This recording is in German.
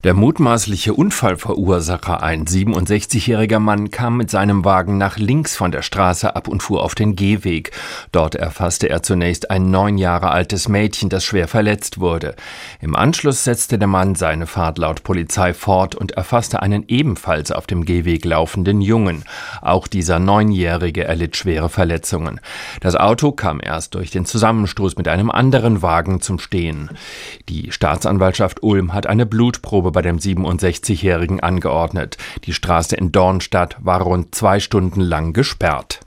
Der mutmaßliche Unfallverursacher, ein 67-jähriger Mann, kam mit seinem Wagen nach links von der Straße ab und fuhr auf den Gehweg. Dort erfasste er zunächst ein 9 Jahre altes Mädchen, das schwer verletzt wurde. Im Anschluss setzte der Mann seine Fahrt laut Polizei fort und erfasste einen ebenfalls auf dem Gehweg laufenden Jungen. Auch dieser 9-Jährige erlitt schwere Verletzungen. Das Auto kam erst durch den Zusammenstoß mit einem anderen Wagen zum Stehen. Die Staatsanwaltschaft Ulm hat eine Blutprobe bei dem 67-Jährigen angeordnet. Die Straße in Dornstadt war rund 2 Stunden lang gesperrt.